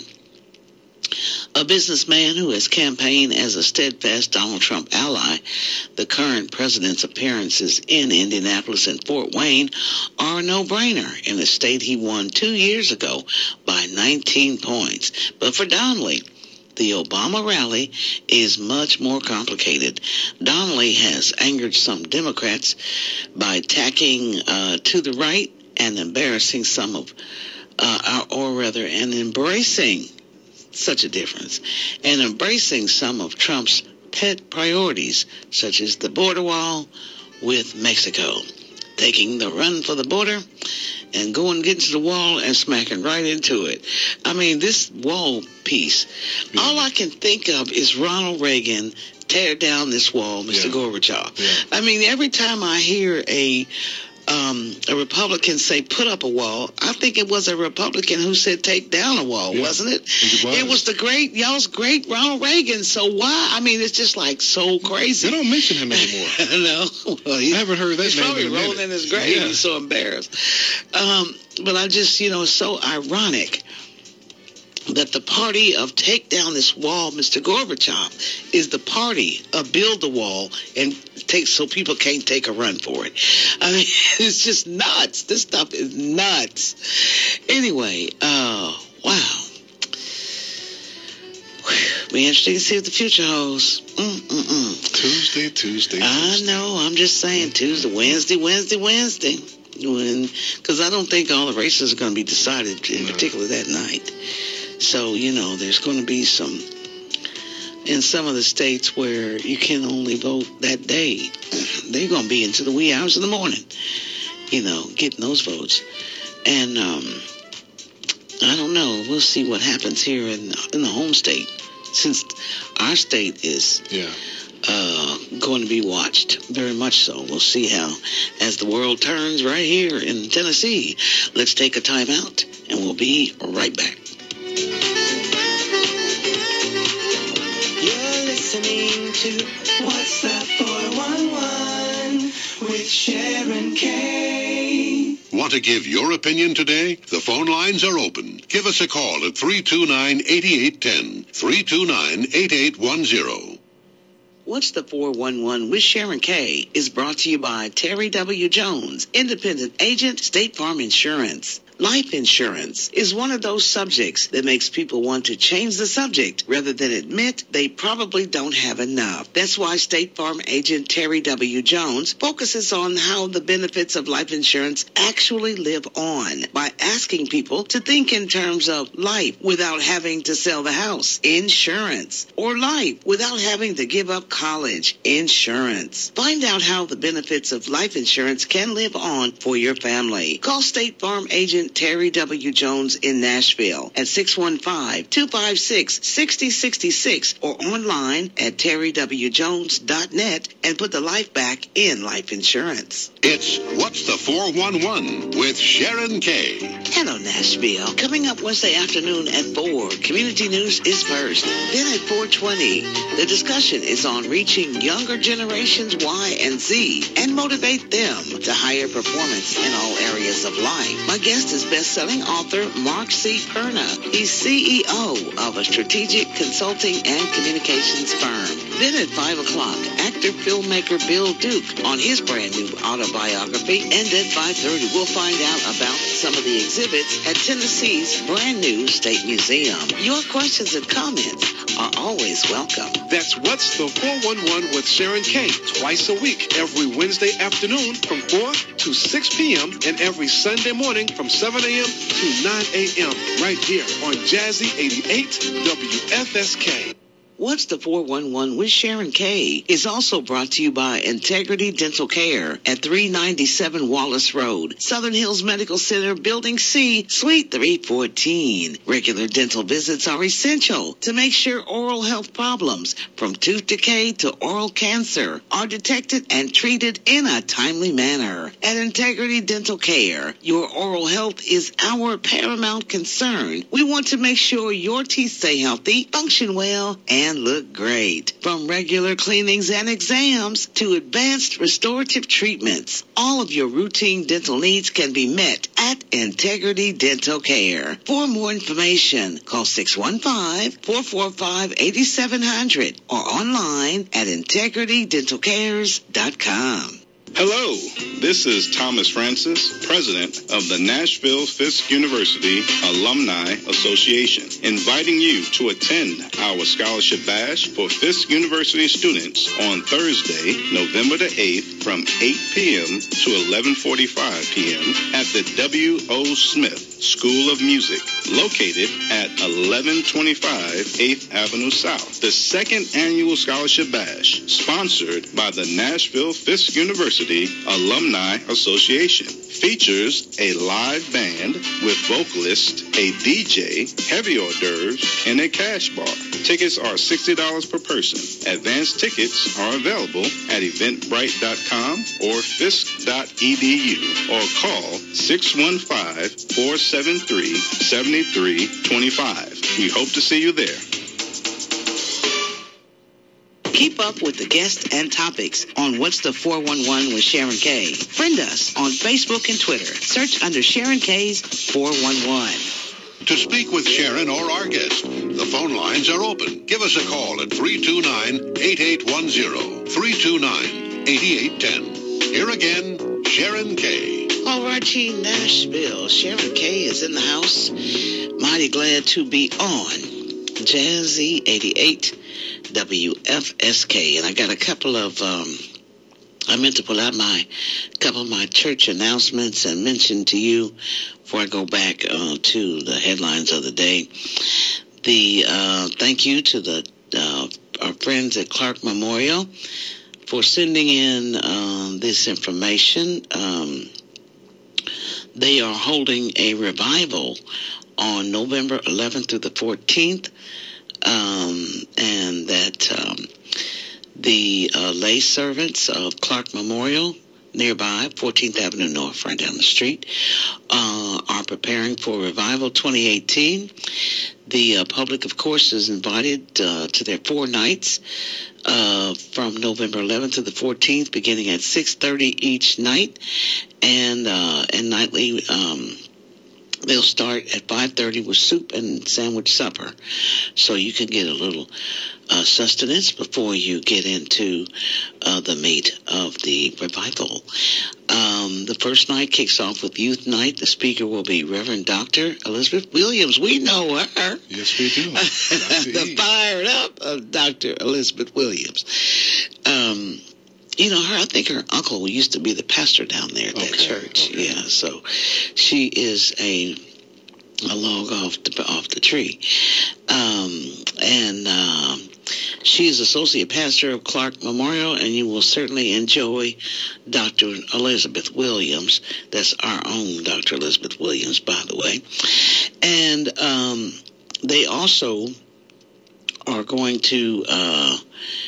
a businessman who has campaigned as a steadfast Donald Trump ally, the current president's appearances in Indianapolis and Fort Wayne are a no-brainer in a state he won two years ago by nineteen points. But for Donnelly, the Obama rally is much more complicated. Donnelly has angered some Democrats by tacking uh, to the right and embarrassing some of, uh, or rather, and embracing such a difference, and embracing some of Trump's pet priorities, such as the border wall with Mexico, taking the run for the border and going get to the wall and smacking right into it. I mean, this wall piece, yeah. all I can think of is Ronald Reagan tear down this wall, Mister Yeah. Gorbachev. Yeah. I mean, every time I hear a Um, a Republican say put up a wall, I think it was a Republican who said take down a wall, yeah, wasn't it? It was. It was the great, y'all's great Ronald Reagan. So why? I mean, it's just like so crazy. They don't mention him anymore. No. Well, I haven't heard that he's name probably in a rolling in his grave. Yeah. He's so embarrassed. Um, but I just, you know, it's so ironic that the party of take down this wall, Mister Gorbachev, is the party of build the wall and take so people can't take a run for it. I mean, it's just nuts. This stuff is nuts. Anyway, uh, wow. Be interesting to see what the future holds. Mm-mm-mm. Tuesday, Tuesday, Tuesday. I know. I'm just saying Tuesday, Wednesday, Wednesday, Wednesday. When, because I don't think all the races are going to be decided, in No. particular that night. So, you know, there's going to be some, in some of the states where you can only vote that day, they're going to be into the wee hours of the morning, you know, getting those votes. And um, I don't know. We'll see what happens here in, in the home state, since our state is... Yeah. Uh, going to be watched very much so. We'll see how, as the world turns right here in Tennessee. Let's take a time out, and we'll be right back. You're listening to What's That four one one with Sharon K. Want to give your opinion today? The phone lines are open. Give us a call at three two nine, eight eight one zero, three two nine, eight eight one zero. What's the four one one with Sharon K is brought to you by Terry W. Jones, independent agent, State Farm Insurance. Life insurance is one of those subjects that makes people want to change the subject rather than admit they probably don't have enough. That's why State Farm agent Terry W. Jones focuses on how the benefits of life insurance actually live on by asking people to think in terms of life without having to sell the house, insurance, or life without having to give up college, insurance. Find out how the benefits of life insurance can live on for your family. Call State Farm agent Terry W. Jones in Nashville at six one five, two five six, six zero six six or online at terry w jones dot net and put the life back in life insurance. It's What's the four one one with Sharon K. Hello, Nashville. Coming up Wednesday afternoon at four, Community News is first. Then at four twenty, the discussion is on reaching younger generations Y and Z and motivate them to higher performance in all areas of life. My guest is best-selling author Mark C. Perna. He's C E O of a strategic consulting and communications firm. Then at five o'clock, actor-filmmaker Bill Duke on his brand new autobiography. And at five thirty, we'll find out about some of the exhibits at Tennessee's brand new State Museum. Your questions and comments are always welcome. That's What's the four one one with Sharon K. Twice a week, every Wednesday afternoon from four to six p.m. and every Sunday morning from seven a.m. to nine a.m. right here on Jazzy eighty-eight W F S K. What's the four one one with Sharon K is also brought to you by Integrity Dental Care at three ninety-seven Wallace Road, Southern Hills Medical Center, Building C, Suite three fourteen. Regular dental visits are essential to make sure oral health problems from tooth decay to oral cancer are detected and treated in a timely manner. At Integrity Dental Care, your oral health is our paramount concern. We want to make sure your teeth stay healthy, function well, and And look great. From regular cleanings and exams to advanced restorative treatments, all of your routine dental needs can be met at Integrity Dental Care. For more information, call six one five, four four five, eight seven zero zero or online at integrity dental cares dot com. Hello, this is Thomas Francis, president of the Nashville Fisk University Alumni Association, inviting you to attend our scholarship bash for Fisk University students on Thursday, November the eighth from eight p.m. to eleven forty-five p.m. at the W O. Smith School of Music, located at eleven twenty-five eighth Avenue South. The second annual scholarship bash, sponsored by the Nashville Fisk University Alumni Association, features a live band with vocalist, a D J, heavy hors d'oeuvres, and a cash bar. Tickets are sixty dollars per person. Advanced tickets are available at eventbrite dot com or fisk dot e d u or call six one five, four seven three, seven three two five. We hope to see you there. Keep up with the guests and topics on What's the four one one with Sharon K. Friend us on Facebook and Twitter. Search under Sharon K's four one one. To speak with Sharon or our guest, the phone lines are open. Give us a call at three two nine, eight eight one zero, three two nine, eight eight one zero. Here again, Sharon K. All right, G Nashville. Sharon K is in the house. Mighty glad to be on Jazzy eighty-eight W F S K. And I got a couple of, um, I meant to pull out my couple of my church announcements and mention to you before I go back uh, to the headlines of the day. The uh, thank you to the uh, our friends at Clark Memorial for sending in um, this information. Um, they are holding a revival on November eleventh through the fourteenth, um, and that um, the uh, lay servants of Clark Memorial nearby, fourteenth Avenue North, right down the street, uh, are preparing for Revival twenty eighteen. The uh, public, of course, is invited uh, to their four nights uh, from November eleventh to the fourteenth, beginning at six thirty each night, and uh, and nightly. Um, They'll start at five thirty with soup and sandwich supper, so you can get a little uh, sustenance before you get into uh, the meat of the revival. Um, the first night kicks off with Youth Night. The speaker will be Reverend Doctor Elizabeth Williams. We know her. Yes, we do. The fired up of Doctor Elizabeth Williams. Um, You know, her, I think her uncle used to be the pastor down there at that okay, church. Okay. Yeah, so she is a a log off the, off the tree. Um, and um, she is associate pastor of Clark Memorial, and you will certainly enjoy Doctor Elizabeth Williams. That's our own Doctor Elizabeth Williams, by the way. And um, they also are going to... Uh,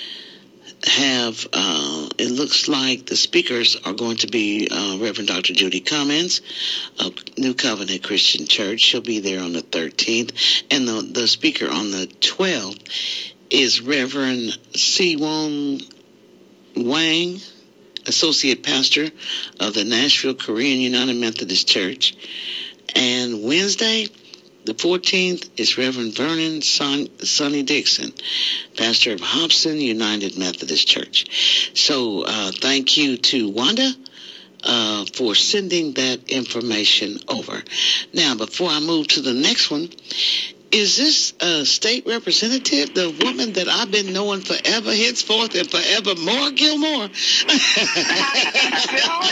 have, uh, it looks like the speakers are going to be uh, Reverend Doctor Judy Cummins of New Covenant Christian Church. She'll be there on the thirteenth. And the, the speaker on the twelfth is Reverend Si-Won Wang, Associate Pastor of the Nashville Korean United Methodist Church. And Wednesday, the fourteenth, is Reverend Vernon Son, Sonny Dixon, pastor of Hobson United Methodist Church. So uh, thank you to Wanda uh, for sending that information over. Now, before I move to the next one, is this uh, state representative, the woman that I've been knowing forever, henceforth and forevermore, Gilmore? How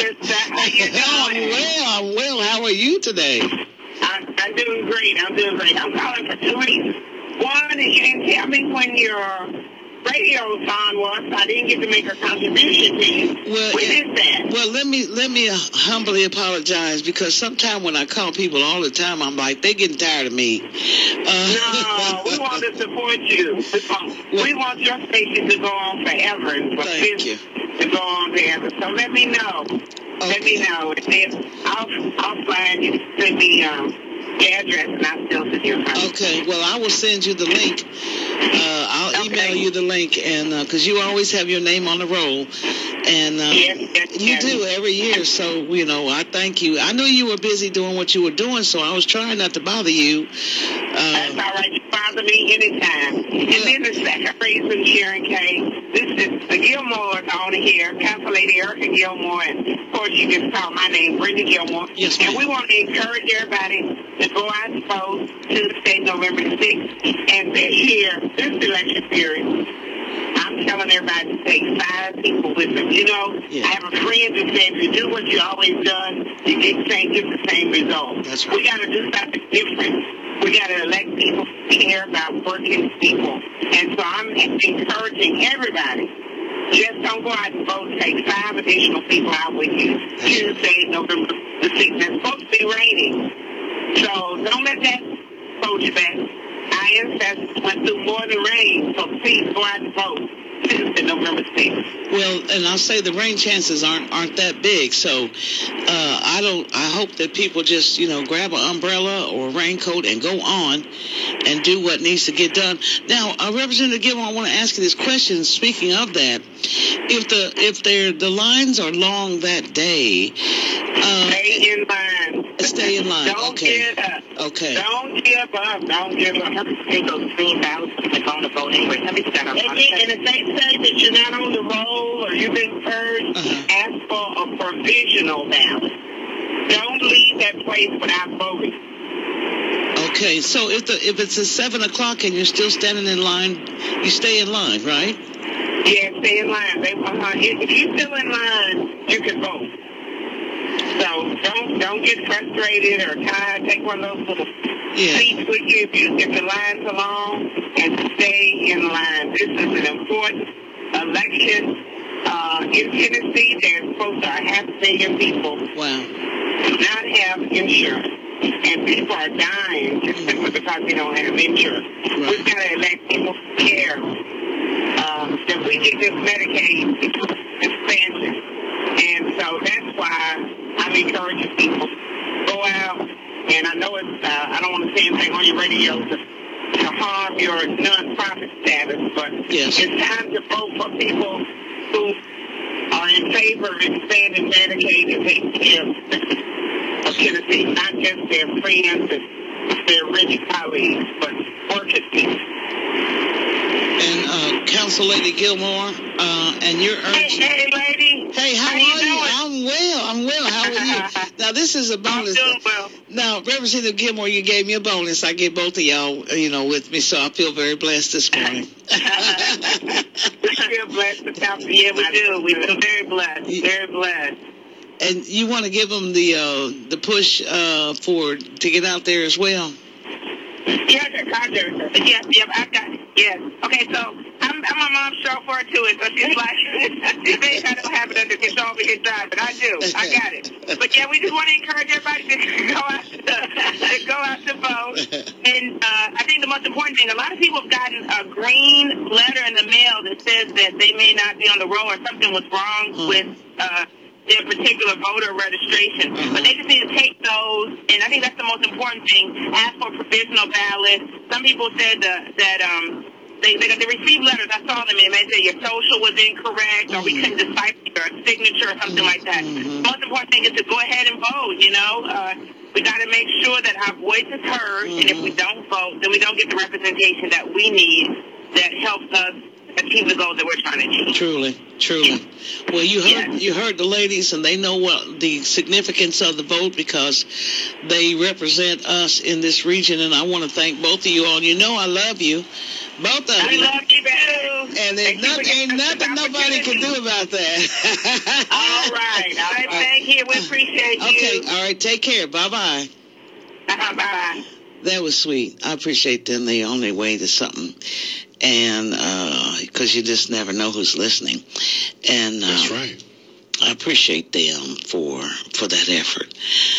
you doing? I'm well, I'm well. How are you today? I'm, I'm doing great. I'm doing great. I'm calling for two reasons. One is you didn't tell me when your radio song was, so I didn't get to make a contribution to you. Well, when yeah, is that? Well, let me let me uh, humbly apologize, because sometimes when I call people all the time, I'm like, they're getting tired of me. Uh, no, we want to support you. We want, we want your station to go on forever and for Thank this you. to go on forever. So let me know. Okay. Let me know. And then I'll, I'll find you. Send me um, the address, and I'll still send you a copy. Okay, well, I will send you the link. Uh, I'll Okay. email you the link, and because uh, you always have your name on the roll, and uh, Yes, yes, you yes. do every year. So you know, I thank you. I knew you were busy doing what you were doing, so I was trying not to bother you. That's Uh, all right. You bother me anytime. And then the second reason, Sharon K., this is the Gilmores on here, Council Lady Erica Gilmore, and of course you just call my name, Brenda Gilmore. Yes, and ma'am. we want to encourage everybody to go out and vote Tuesday, November sixth. And this year, this election period, I'm telling everybody to take five people with them. You know, Yeah. I have a friend who said, if you do what you always done, you get the same, get the same result. That's right. We got to do something different. We got to elect people who care about working people. And so I'm encouraging everybody, just don't go out and vote. Take five additional people out with you Tuesday, November the sixth. It's supposed to be raining. So don't let that hold you back. Our ancestors went through more than rain, so please go out and vote Tuesday, November sixth. Well, and I'll say the rain chances aren't aren't that big, so uh, I don't. I hope that people just you know grab an umbrella or a raincoat and go on and do what needs to get done. Now, uh, Representative Gilmore, I want to ask you this question. Speaking of that, if the if they're the lines are long that day, uh, Stay in line. Stay in line. Don't Okay. give up. Okay. Don't give up. Don't give up. They go three thousand to go to vote anyway. Let me start on and, and if they say that you're not on the roll or you've been purged, Uh-huh. ask for a provisional ballot. Don't leave that place without voting. Okay, so if the if it's at seven o'clock and you're still standing in line, you stay in line, right? Yeah, stay in line. They, uh, if, if you're still in line, you can vote. So don't don't get frustrated or tired. Take one of those little Yeah. seats with you if, you if the line's are long, and stay in line. This is an important election. Uh, in Tennessee, there's close to a half million people Wow. do not have insurance. And people are dying just simply because they don't have insurance. Right. We've got to elect people who care um, that we need this Medicaid expansion. And so that's why I'm encouraging people to go out. And I know it's, uh, I don't want to say anything on your radio to, to harm your non-profit status, but Yes. it's time to vote for people who are in favor of expanding Medicaid and taking care of Tennessee, not just their friends and their rich colleagues, but working people. And uh, Council Lady Gilmore, uh, and you're Hey, urging. hey, lady. Hey, how, How are you you? doing? I'm well. I'm well. How are you? Now, this is a I'm bonus. doing well. Now, Representative Gilmore, you gave me a bonus. I get both of y'all, you know, with me, so I feel very blessed this morning. We feel blessed to talk to you. Yeah, we do. We feel very blessed. Very blessed. And you want to give them the uh, the push uh, for to get out there as well? Yes, Roger. Yes, yep, I got it. Yes. Okay, so I'm, I'm my mom's chauffeur to it, so she's like, she thinks I don't have it under control for his drive, but I do. I got it. But yeah, we just want to encourage everybody to go out to, to go out to vote. And uh, I think the most important thing, a lot of people have gotten a green letter in the mail that says that they may not be on the roll or something was wrong mm. with uh, their particular voter registration. Mm-hmm. But they just need to take those, and I think that's the most important thing, ask for provisional ballots. Some people said that, that um, they, they, they received letters, I saw them, and they said your social was incorrect, or we couldn't decipher your signature, or something like that. Mm-hmm. The most important thing is to go ahead and vote, you know. Uh, we got to make sure that our voice is heard, mm-hmm. and if we don't vote, then we don't get the representation that we need that helps us achieve the goals that we're trying to achieve. Truly, truly. Well, you heard yes. you heard the ladies, and they know what the significance of the vote because they represent us in this region. And I want to thank both of you all. You know, I love you, both of I you. I love you too. And there's nothing, ain't nothing nobody can do about that. All right, all right. Thank you. We appreciate you. Okay, all right. Take care. Bye bye. Bye bye. That was sweet. I appreciate them. They on their way to something. And because uh, you just never know who's listening. And uh, that's right. I appreciate them for for that effort.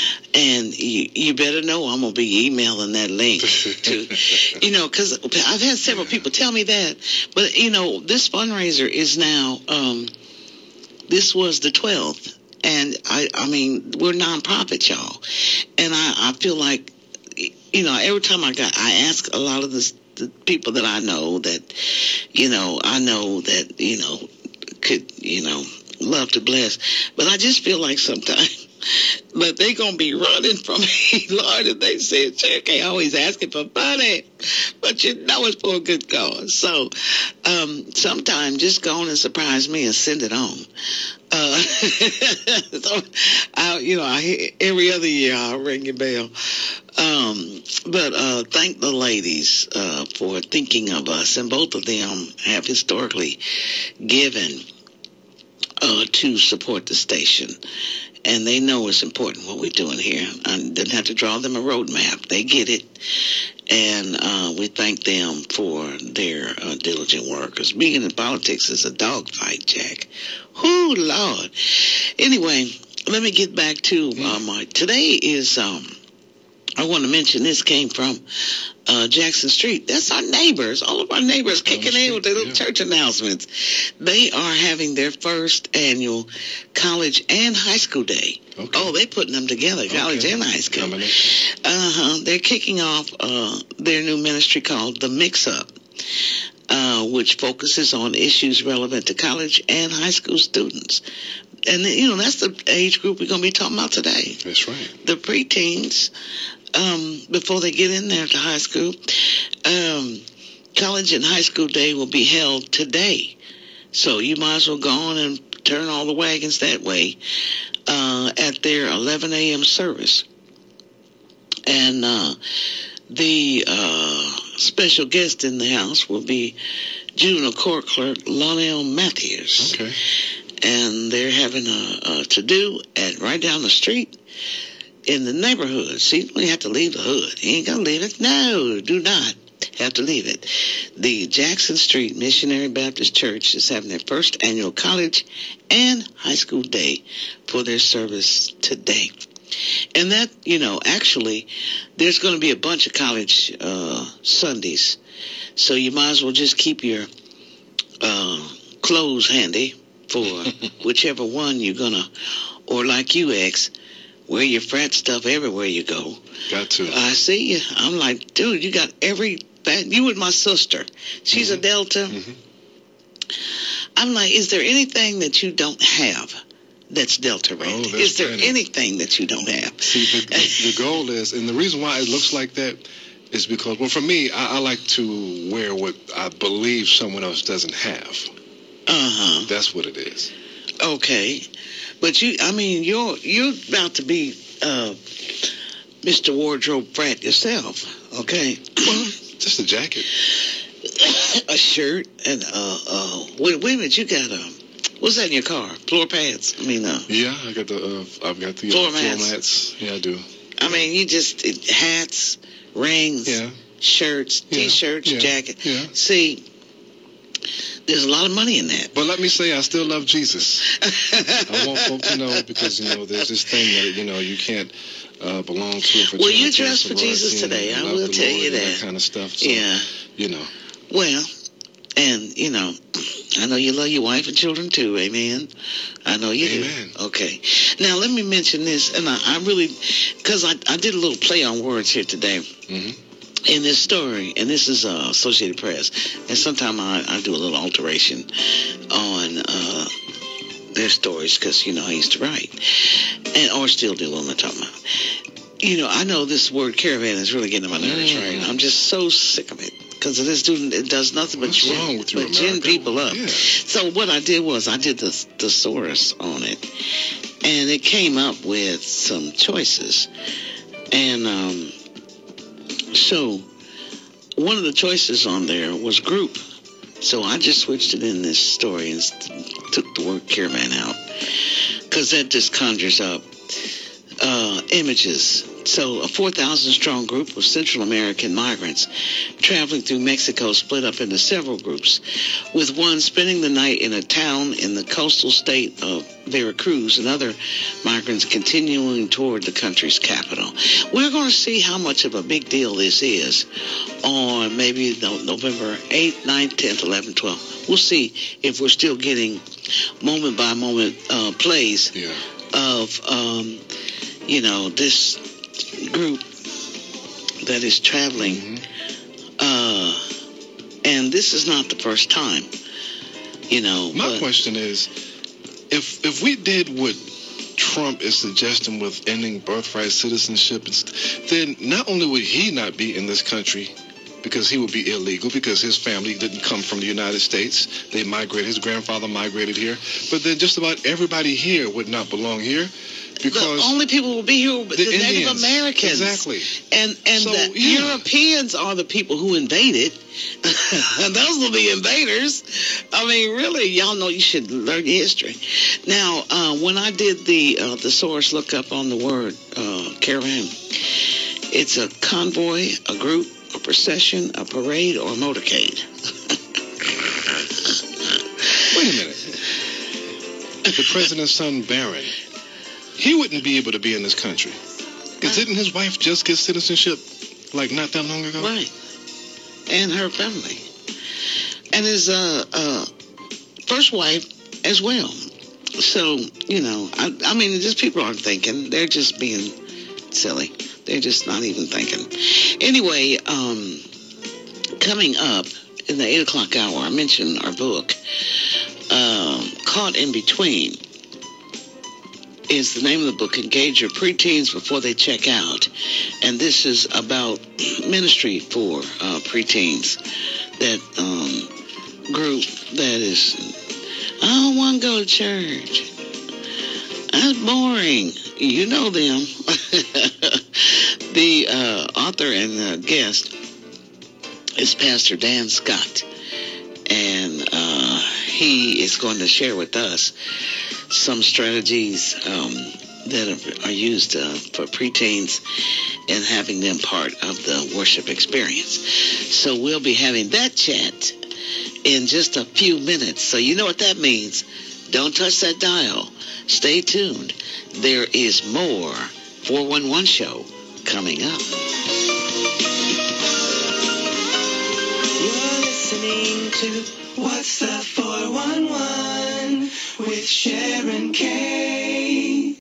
And you, you better know I'm going to be emailing that link to, you know, because I've had several people tell me that. But, you know, this fundraiser is now, um, this was the twelfth. And, I, I mean, we're nonprofit, y'all. And I, I feel like, you know, every time I got, I ask a lot of this, the people that I know that, you know, I know that, you know, could, you know, love to bless. But I just feel like sometimes that they're going to be running from me, Lord, and they say, okay, always asking for money. But you know it's for a good cause. So um, sometime just go on and surprise me and send it on. Uh, so, I, you know, I, every other year I'll ring your bell. Um, but uh, thank the ladies uh, for thinking of us, and both of them have historically given uh, to support the station, and they know it's important what we're doing here. I didn't have to draw them a roadmap; they get it, and uh, we thank them for their uh, diligent work. Because being in politics is a dogfight, Jack. Whoo, Lord. Anyway, let me get back to uh, my. Today is. Um, I want to mention this came from uh, Jackson Street. That's our neighbors. All of our neighbors kicking in with their little yeah. church announcements. They are having their first annual college and high school day. Okay. Oh, they're putting them together, college okay. and high school. Uh-huh. They're kicking off uh, their new ministry called The Mix-Up, uh, which focuses on issues relevant to college and high school students. And, you know, that's the age group we're going to be talking about today. That's right. The preteens, um, before they get in there to high school. Um, college and high school day will be held today. So you might as well go on and turn all the wagons that way uh, at their eleven a.m. service. And uh, the uh, special guest in the house will be Juvenile Court Clerk Lonell Matthews. Okay. And they're having a, a to-do at right down the street in the neighborhood. See, you don't have to leave the hood. You ain't got to leave it. No, do not have to leave it. The Jackson Street Missionary Baptist Church is having their first annual college and high school day for their service today. And that, you know, actually, there's going to be a bunch of college uh, Sundays. So you might as well just keep your uh, clothes handy for whichever one you're going to, or like you, X, wear your frat stuff everywhere you go. Got to. I see you. I'm like, dude, you got every, you with my sister. She's mm-hmm. a Delta. Mm-hmm. I'm like, is there anything that you don't have that's Delta rated? Oh, is there plenty. Anything that you don't have? See, the, the, the goal is, and the reason why it looks like that is because, well, for me, I, I like to wear what I believe someone else doesn't have. Uh-huh. That's what it is. Okay. But you, I mean, you're you're about to be uh, Mister Wardrobe Frat yourself, okay? Well, just a jacket. A shirt and, uh, uh, wait, wait a minute, you got, uh, what's that in your car? Floor pads? I mean, uh. Yeah, I got the, uh, I've got the floor, uh, mats. floor mats. Yeah, I do. I mean, you just, it, hats, rings, yeah. shirts, yeah. T-shirts, yeah. jacket. Yeah. See, there's a lot of money in that. But let me say, I still love Jesus. I want folk to know because, you know, there's this thing that, you know, you can't uh, belong to. For well, you dressed for Jesus today. I will tell you that. that kind of stuff. So, yeah. You know. Well, and, you know, I know you love your wife and children too, amen? I know you amen. do. Okay. Now, let me mention this, and I, I really, because I, I did a little play on words here today. Mm-hmm. In this story, and this is uh, Associated Press, and sometimes I, I do a little alteration on uh, their stories because, you know, I used to write, and or still do what I'm talking about. You know, I know this word caravan is really getting on my nerves, mm. right? I'm just so sick of it because this dude it does nothing but gin, but gin people up. Yeah. So what I did was I did the thesaurus on it, and it came up with some choices, and um. So, one of the choices on there was group. So, I just switched it in this story and took the word caravan out. Because that just conjures up uh, images. So, a four thousand strong group of Central American migrants traveling through Mexico split up into several groups, with one spending the night in a town in the coastal state of Veracruz and other migrants continuing toward the country's capital. We're going to see how much of a big deal this is on maybe November eighth, ninth, tenth, eleventh, twelfth. We'll see if we're still getting moment-by-moment uh, plays yeah. of, um, you know, this group that is traveling. Mm-hmm. Uh, and this is not the first time, you know. My but, question is, if if we did what Trump is suggesting with ending birthright citizenship, then not only would he not be in this country because he would be illegal because his family didn't come from the United States. They migrated. His grandfather migrated here. But then just about everybody here would not belong here. Because the only people who will be here are the, the Native Americans. Exactly. And and so, the yeah. Europeans are the people who invaded. Those will be invaders. I mean, really, y'all know you should learn your history. Now, uh, when I did the uh, thesaurus look up on the word uh, caravan, it's a convoy, a group, a procession, a parade, or a motorcade. Wait a minute. The president's son, Barron, he wouldn't be able to be in this country. Because didn't his wife just get citizenship, like, not that long ago? Right. And her family. And his uh, uh, first wife as well. So, you know, I, I mean, just people aren't thinking. They're just being silly. They're just not even thinking. Anyway, um, coming up in the eight o'clock hour, I mentioned our book, um, Caught in Between, is the name of the book. Engage your preteens before they check out. And this is about ministry for uh, preteens. That um, group that is, I don't want to go to church. That's boring. You know them. The uh, author and uh, guest is Pastor Dan Scott, and uh, he is going to share with us some strategies um, that are used uh, for preteens and having them part of the worship experience. So we'll be having that chat in just a few minutes. So you know what that means. Don't touch that dial. Stay tuned. There is more four one one Show coming up. You're listening to What's the four one one with Sharon Kay.